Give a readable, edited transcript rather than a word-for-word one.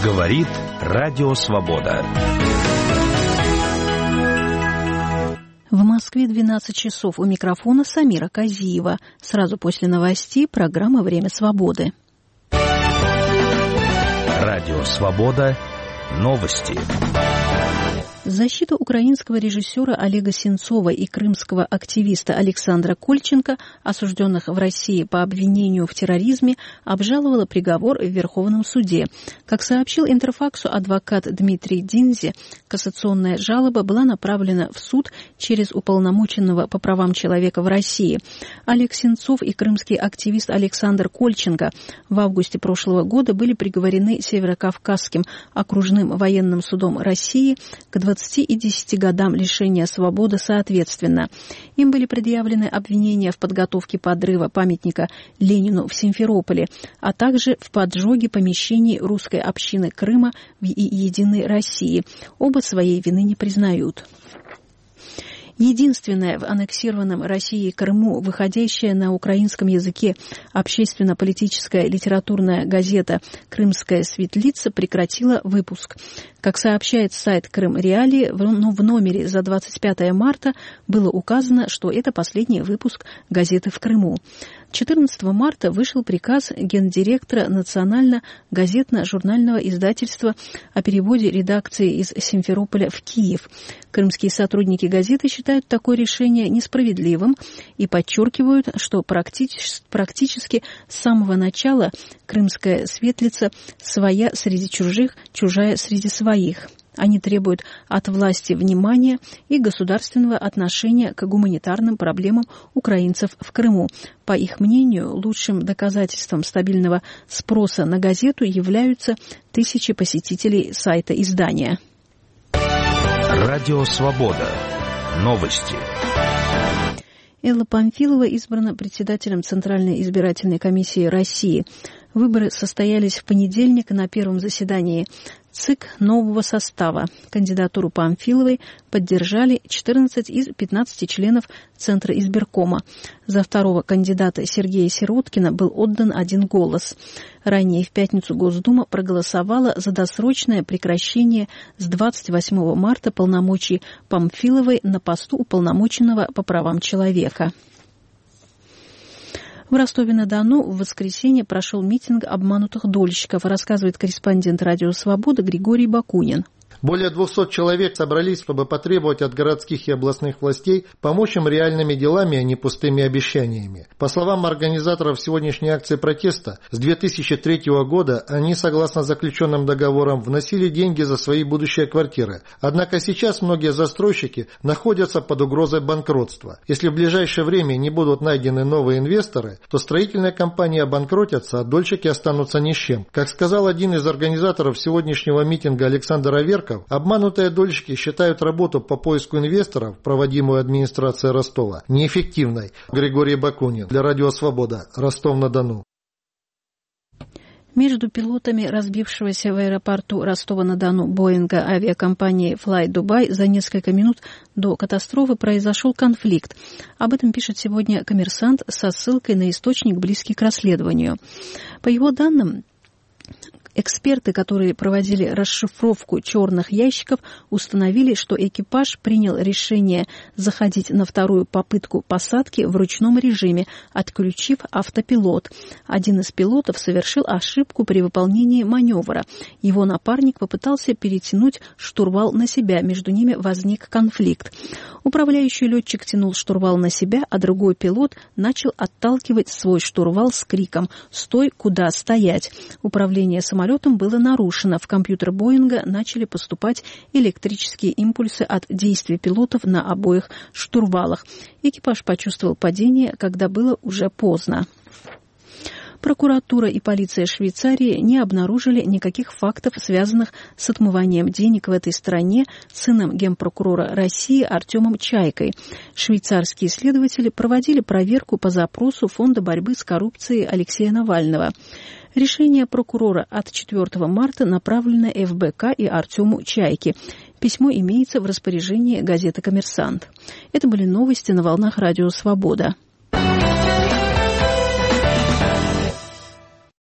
Говорит Радио Свобода. В Москве 12 часов. У микрофона Самира Казиева. Сразу после новостей программа «Время свободы». Радио Свобода. Новости. Защита украинского режиссера Олега Сенцова и крымского активиста Александра Кольченко, осужденных в России по обвинению в терроризме, обжаловала приговор в Верховном суде. Как сообщил Интерфаксу адвокат Дмитрий Динзи, кассационная жалоба была направлена в суд через уполномоченного по правам человека в России. Олег Сенцов и крымский активист Александр Кольченко в августе прошлого года были приговорены Северокавказским окружным военным судом России к 20 и 10 годам лишения свободы соответственно. Им были предъявлены обвинения в подготовке подрыва памятника Ленину в Симферополе, а также в поджоге помещений русской общины Крыма в Единой России. Оба своей вины не признают. Единственная в аннексированном Россией Крыму выходящая на украинском языке общественно-политическая литературная газета «Крымская светлица» прекратила выпуск. Как сообщает сайт Крым Реалии, в номере за 25 марта было указано, что это последний выпуск газеты в Крыму. 14 марта вышел приказ гендиректора национально-газетно-журнального издательства о переводе редакции из Симферополя в Киев. Крымские сотрудники газеты считают такое решение несправедливым и подчеркивают, что практически с самого начала «Крымская светлица» своя среди чужих, чужая среди своих. Они требуют от власти внимания и государственного отношения к гуманитарным проблемам украинцев в Крыму. По их мнению, лучшим доказательством стабильного спроса на газету являются тысячи посетителей сайта издания. Радио Свобода. Новости. Элла Памфилова избрана председателем Центральной избирательной комиссии России. Выборы состоялись в понедельник на первом заседании ЦИК нового состава. Кандидатуру Памфиловой поддержали 14 из 15 членов Центра избиркома. За второго кандидата Сергея Сироткина был отдан 1 голос. Ранее в пятницу Госдума проголосовала за досрочное прекращение с 28 марта полномочий Памфиловой на посту уполномоченного по правам человека. В Ростове-на-Дону в воскресенье прошел митинг обманутых дольщиков, рассказывает корреспондент «Радио Свобода» Григорий Бакунин. Более 200 человек собрались, чтобы потребовать от городских и областных властей помочь им реальными делами, а не пустыми обещаниями. По словам организаторов сегодняшней акции протеста, с 2003 года они, согласно заключенным договорам, вносили деньги за свои будущие квартиры. Однако сейчас многие застройщики находятся под угрозой банкротства. Если в ближайшее время не будут найдены новые инвесторы, то строительные компании обанкротятся, а дольщики останутся ни с чем. Как сказал один из организаторов сегодняшнего митинга Александр Аверков, обманутые дольщики считают работу по поиску инвесторов, проводимую администрацией Ростова, неэффективной. Григорий Бакунин для Радио Свобода, Ростов-на-Дону. Между пилотами разбившегося в аэропорту Ростова-на-Дону Боинга авиакомпании Fly Dubai за несколько минут до катастрофы произошел конфликт. Об этом пишет сегодня «Коммерсант» со ссылкой на источник, близкий к расследованию. По его данным, эксперты, которые проводили расшифровку черных ящиков, установили, что экипаж принял решение заходить на вторую попытку посадки в ручном режиме, отключив автопилот. Один из пилотов совершил ошибку при выполнении маневра. Его напарник попытался перетянуть штурвал на себя, между ними возник конфликт. Управляющий летчик тянул штурвал на себя, а другой пилот начал отталкивать свой штурвал с криком «Стой, куда стоять!». Управление самолетом было нарушено. В компьютер Боинга начали поступать электрические импульсы от действий пилотов на обоих штурвалах. Экипаж почувствовал падение, когда было уже поздно. Прокуратура и полиция Швейцарии не обнаружили никаких фактов, связанных с отмыванием денег в этой стране сыном генпрокурора России Артемом Чайкой. Швейцарские следователи проводили проверку по запросу Фонда борьбы с коррупцией Алексея Навального. Решение прокурора от 4 марта направлено ФБК и Артему Чайке. Письмо имеется в распоряжении газеты «Коммерсант». Это были новости на волнах Радио Свобода.